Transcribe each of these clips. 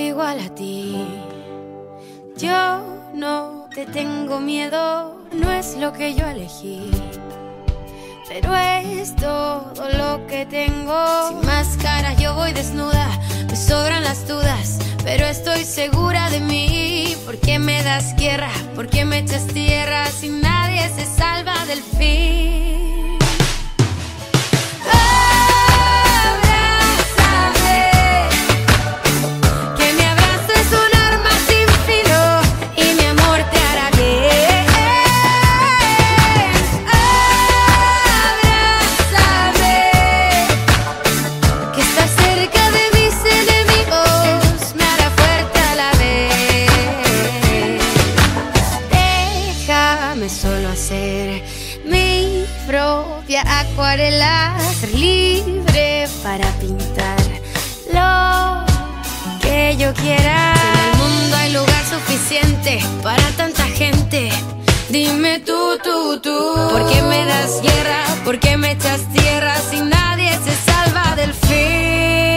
igual a ti. Yo no te tengo miedo, no es lo que yo elegí, pero es todo lo que tengo. Sin máscara yo voy desnuda, me sobran las dudas, pero estoy segura de mí. ¿Por qué me das guerra? ¿Por qué me echas tierra si nadie se salva del fin? Solo hacer mi propia acuarela, ser libre para pintar lo que yo quiera. Si en el mundo hay lugar suficiente para tanta gente, dime tú, ¿por qué me das guerra? ¿Por qué me echas tierra si nadie se salva del fin?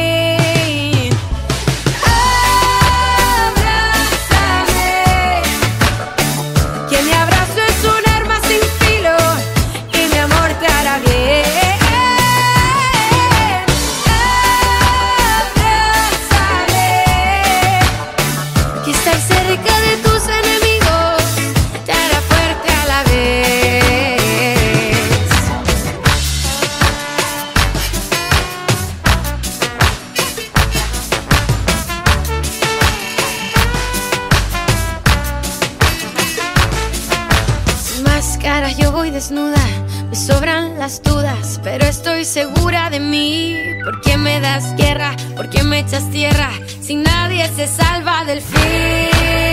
Yo voy desnuda, me sobran las dudas, pero estoy segura de mí. ¿Por qué me das guerra? ¿Por qué me echas tierra si nadie se salva del fin?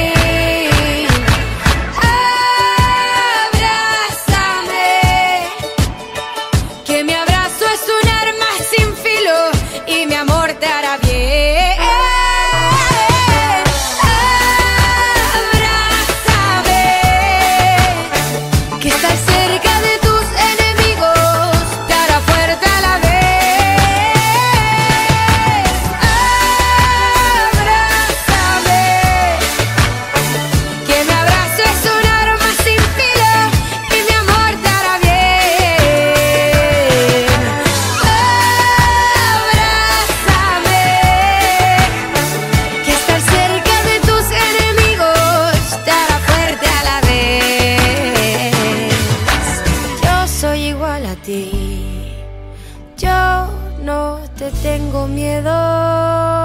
Abrázame, que mi abrazo es un arma sin filo y mi amor te hará bien. Yo no te tengo miedo.